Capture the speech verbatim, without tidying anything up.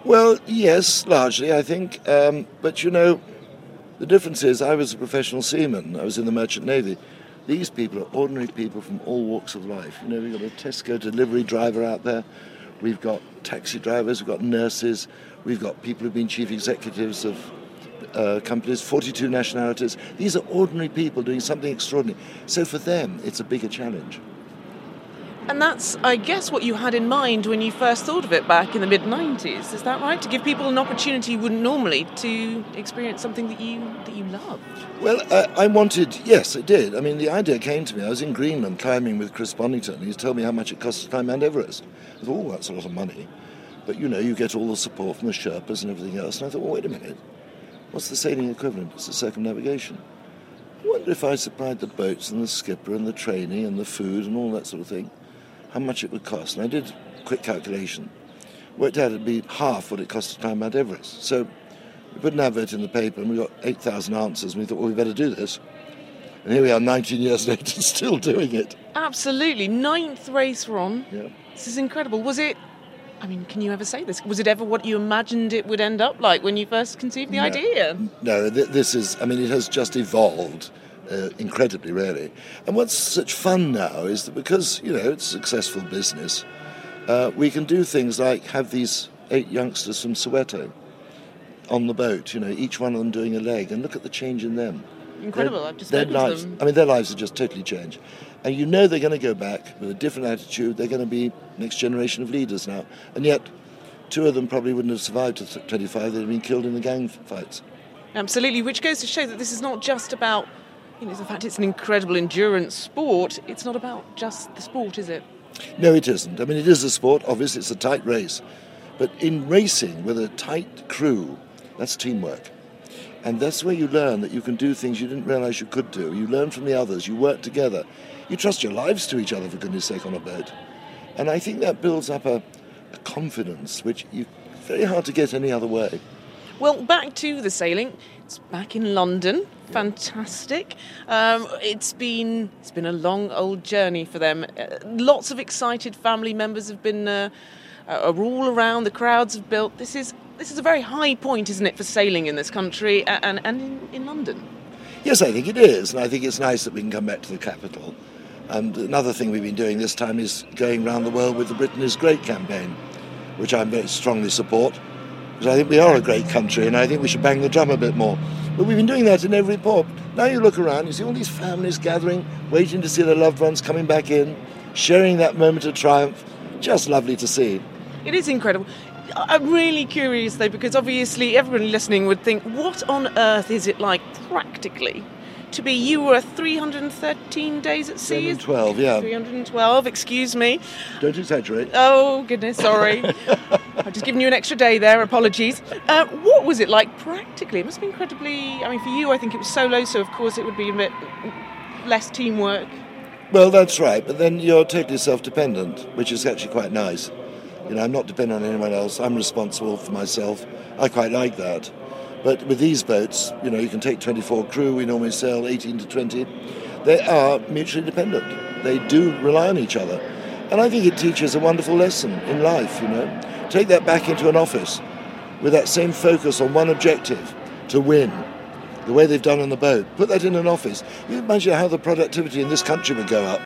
Well, yes, largely, I think. Um, but, you know, the difference is I was a professional seaman. I was in the Merchant Navy. These people are ordinary people from all walks of life. You know, we've got a Tesco delivery driver out there. We've got taxi drivers. We've got nurses. We've got people who've been chief executives of uh, companies, forty-two nationalities. These are ordinary people doing something extraordinary. So for them, it's a bigger challenge. And that's, I guess, what you had in mind when you first thought of it back in the mid nineties. Is that right? To give people an opportunity you wouldn't normally to experience something that you that you love. Well, uh, I wanted, yes, it did. I mean, the idea came to me. I was in Greenland climbing with Chris Bonington. He told me how much it costs to climb Mount Everest. I thought, oh, that's a lot of money. But, you know, you get all the support from the Sherpas and everything else. And I thought, well, wait a minute. What's the sailing equivalent? It's the circumnavigation. I wonder if I supplied the boats and the skipper and the training and the food and all that sort of thing, how much it would cost. And I did a quick calculation. Worked out it'd be half what it cost to climb Mount Everest. So we put an advert in the paper and we got eight thousand answers and we thought, well, we better do this. And here we are nineteen years later still doing it. Absolutely. Ninth race we're on. Yeah. This is incredible. Was it, I mean, can you ever say this? Was it ever what you imagined it would end up like when you first conceived the no, idea? No, th- this is, I mean, it has just evolved uh, incredibly, really. And what's such fun now is that because, you know, it's a successful business, uh, we can do things like have these eight youngsters from Soweto on the boat, you know, each one of them doing a leg, and look at the change in them. Incredible. Their, I've just their spoken to lives, them. I mean, their lives have just totally changed. And you know they're going to go back with a different attitude. They're going to be next generation of leaders now. And yet, two of them probably wouldn't have survived to twenty-five. They'd have been killed in the gang fights. Absolutely, which goes to show that this is not just about, you know, the fact it's an incredible endurance sport. It's not about just the sport, is it? No, it isn't. I mean, it is a sport. Obviously, it's a tight race. But in racing with a tight crew, that's teamwork. And that's where you learn that you can do things you didn't realise you could do. You learn from the others. You work together. You trust your lives to each other, for goodness sake, on a boat. And I think that builds up a, a confidence which you very hard to get any other way. Well, back to the sailing. It's back in London. Fantastic. Um, it's been it's been a long old journey for them. Uh, lots of excited family members have been uh, are all around. The crowds have built. This is this is a very high point, isn't it, for sailing in this country and and in, in London? Yes, I think it is, and I think it's nice that we can come back to the capital. And another thing we've been doing this time is going around the world with the Britain is Great campaign, which I very strongly support, because I think we are a great country and I think we should bang the drum a bit more. But we've been doing that in every port. Now you look around, you see all these families gathering, waiting to see their loved ones coming back in, sharing that moment of triumph. Just lovely to see. It is incredible. I'm really curious, though, because obviously everybody listening would think, what on earth is it like practically to be, you were three hundred thirteen days at sea? three hundred twelve, yeah. three hundred twelve, excuse me. Don't exaggerate. Oh, goodness, sorry. I've just given you an extra day there, apologies. Uh, what was it like practically? It must have been incredibly, I mean, for you, I think it was solo, so of course it would be a bit less teamwork. Well, that's right, but then you're totally self-dependent, which is actually quite nice. You know, I'm not dependent on anyone else. I'm responsible for myself. I quite like that. But with these boats, you know, you can take twenty-four crew. We normally sail eighteen to twenty. They are mutually dependent. They do rely on each other. And I think it teaches a wonderful lesson in life, you know. Take that back into an office with that same focus on one objective, to win, the way they've done on the boat. Put that in an office. You imagine how the productivity in this country would go up.